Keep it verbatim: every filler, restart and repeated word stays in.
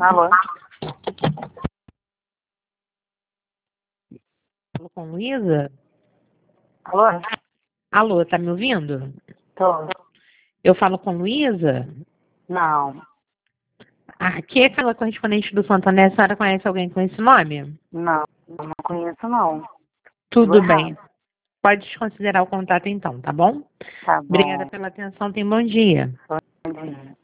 Alô? Falo com Luísa? Alô? Alô, tá me ouvindo? Tô. Eu falo com Luísa? Não, Ah, aqui é aquela correspondente do Santander. A senhora conhece alguém com esse nome? não, eu não conheço não. Tudo Tô bem. errado. Pode desconsiderar o contato então, tá bom? Tá Obrigada bom. pela atenção. Tenha um bom dia. Bom dia.